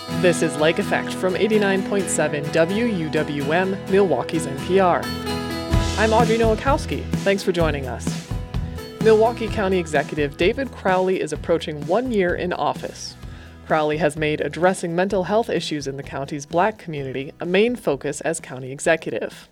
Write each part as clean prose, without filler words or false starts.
This is Lake Effect from 89.7 WUWM, Milwaukee's NPR. I'm Audrey Nowakowski. Thanks for joining us. Milwaukee County Executive David Crowley is approaching 1 year in office. Crowley has made addressing mental health issues in the county's Black community a main focus as county executive.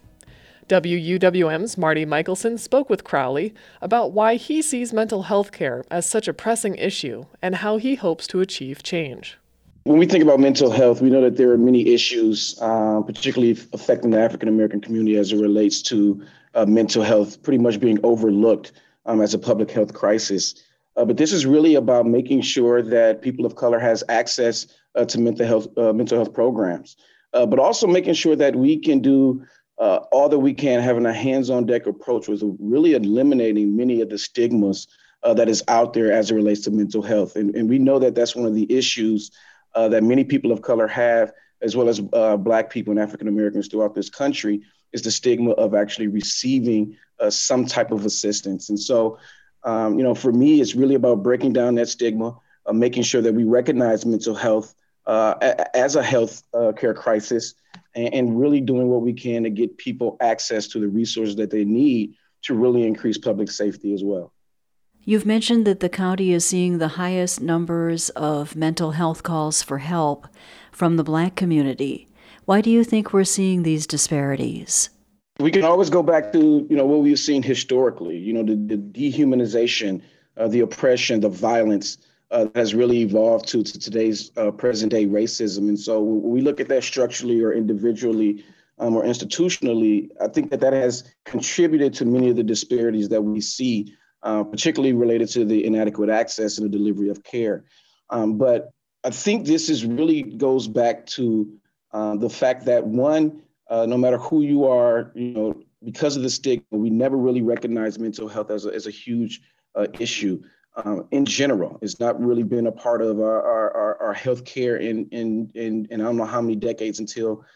WUWM's Marty Michelson spoke with Crowley about why he sees mental health care as such a pressing issue and how he hopes to achieve change. When we think about mental health, we know that there are many issues, particularly affecting the African-American community as it relates to mental health pretty much being overlooked as a public health crisis. But this is really about making sure that people of color has access to mental health programs, but also making sure that we can do all that we can, having a hands-on deck approach with really eliminating many of the stigmas that is out there as it relates to mental health. And we know that that's one of the issues that many people of color have, as well as Black people and African Americans throughout this country, is the stigma of actually receiving some type of assistance. And so, for me, it's really about breaking down that stigma, making sure that we recognize mental health as a health care crisis, and really doing what we can to get people access to the resources that they need to really increase public safety as well. You've mentioned that the county is seeing the highest numbers of mental health calls for help from the Black community. Why do you think we're seeing these disparities? We can always go back to, what we've seen historically, the dehumanization, the oppression, the violence has really evolved to today's present day racism. And so when we look at that structurally or individually or institutionally, I think that has contributed to many of the disparities that we see, particularly related to the inadequate access and the delivery of care. But I think this really goes back to the fact that one, no matter who you are, because of the stigma, we never really recognize mental health as a huge issue in general. It's not really been a part of our healthcare in I don't know how many decades until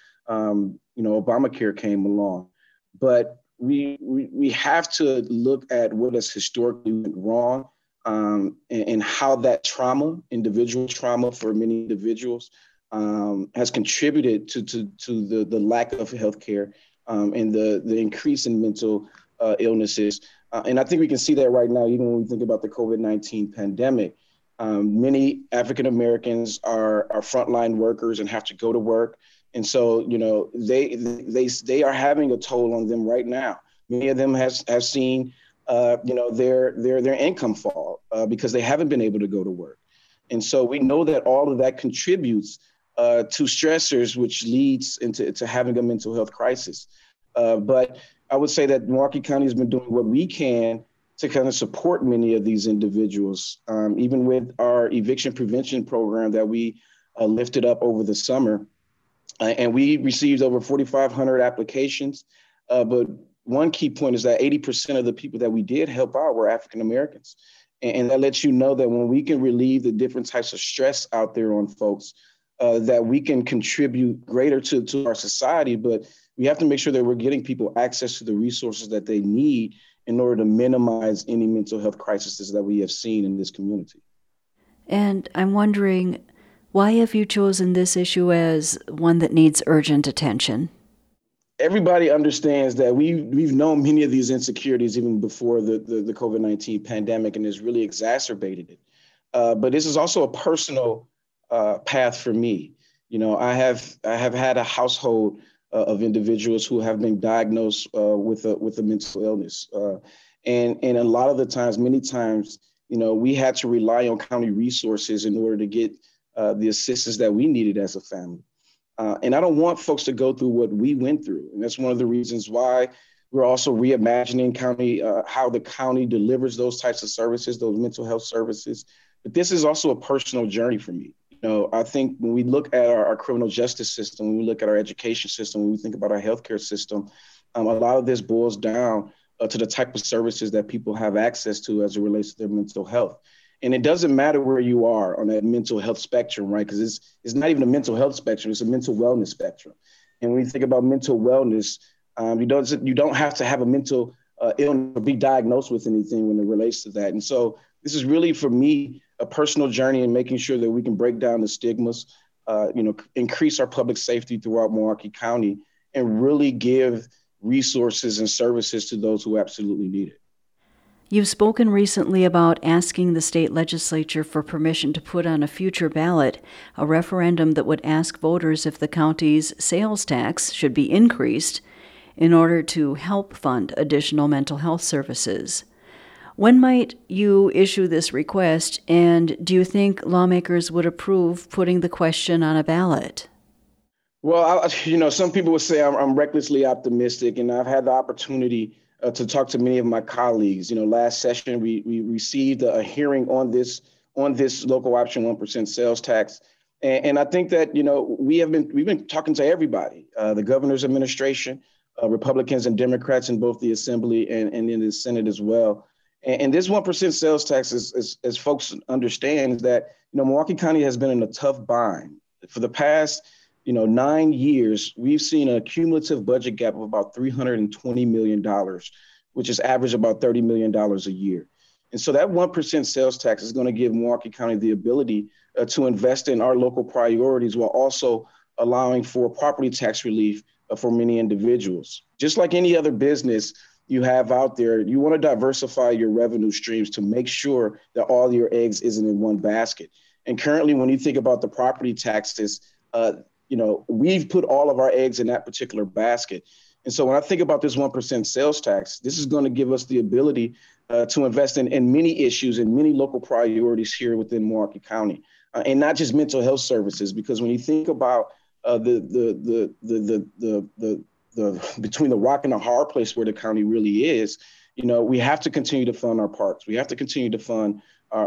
Obamacare came along. But we have to look at what has historically went wrong and how that trauma, individual trauma for many individuals, has contributed to the lack of healthcare and the increase in mental illnesses. And I think we can see that right now, even when we think about the COVID-19 pandemic. Many African Americans are frontline workers and have to go to work. And so, they are having a toll on them right now. Many of them have seen, their income fall because they haven't been able to go to work. And so we know that all of that contributes to stressors, which leads into having a mental health crisis. But I would say that Milwaukee County has been doing what we can to kind of support many of these individuals, even with our eviction prevention program that we lifted up over the summer. And we received over 4,500 applications. But one key point is that 80% of the people that we did help out were African Americans. And that lets you know that when we can relieve the different types of stress out there on folks, that we can contribute greater to our society. But we have to make sure that we're getting people access to the resources that they need in order to minimize any mental health crises that we have seen in this community. And I'm wondering, why have you chosen this issue as one that needs urgent attention? Everybody understands that we've known many of these insecurities even before the COVID-19 pandemic, and has really exacerbated it. But this is also a personal path for me. I have had a household of individuals who have been diagnosed with a mental illness, and a lot of the times, many times, we had to rely on county resources in order to get the assistance that we needed as a family. And I don't want folks to go through what we went through. And that's one of the reasons why we're also reimagining how the county delivers those types of services, those mental health services. But this is also a personal journey for me. I think when we look at our criminal justice system, when we look at our education system, when we think about our healthcare system, a lot of this boils down to the type of services that people have access to as it relates to their mental health. And it doesn't matter where you are on that mental health spectrum, right? Because it's not even a mental health spectrum, it's a mental wellness spectrum. And when you think about mental wellness, you don't have to have a mental illness or be diagnosed with anything when it relates to that. And so this is really, for me, a personal journey in making sure that we can break down the stigmas increase our public safety throughout Milwaukee County and really give resources and services to those who absolutely need it. You've spoken recently about asking the state legislature for permission to put on a future ballot a referendum that would ask voters if the county's sales tax should be increased in order to help fund additional mental health services. When might you issue this request, and do you think lawmakers would approve putting the question on a ballot? Well, some people would say I'm recklessly optimistic, and I've had the opportunity to talk to many of my colleagues. Last session we received a hearing on this local option 1% sales tax, and I think that we've been talking to everybody, the governor's administration, Republicans and Democrats in both the Assembly and in the Senate as well. And this 1% sales tax, as folks understand, is that Milwaukee County has been in a tough bind for the past 9 years. We've seen a cumulative budget gap of about $320 million, which is average about $30 million a year. And so that 1% sales tax is going to give Milwaukee County the ability to invest in our local priorities while also allowing for property tax relief for many individuals. Just like any other business you have out there, you want to diversify your revenue streams to make sure that all your eggs isn't in one basket. And currently, when you think about the property taxes, we've put all of our eggs in that particular basket. And so when I think about this 1% sales tax, this is going to give us the ability to invest in many issues and many local priorities here within Milwaukee County, and not just mental health services. Because when you think about the between the rock and the hard place where the county really is, we have to continue to fund our parks. We have to continue to fund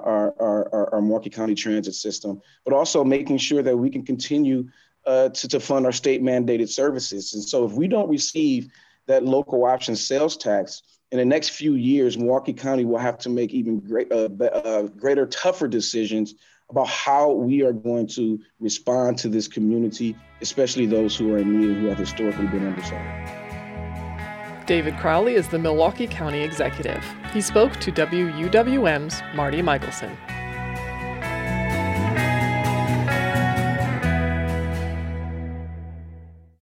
our Milwaukee County transit system, but also making sure that we can continue to fund our state mandated services. And so if we don't receive that local option sales tax in the next few years, Milwaukee County will have to make even greater, tougher decisions about how we are going to respond to this community, especially those who are in need and who have historically been underserved. David Crowley is the Milwaukee County Executive. He spoke to WUWM's Marty Michelson.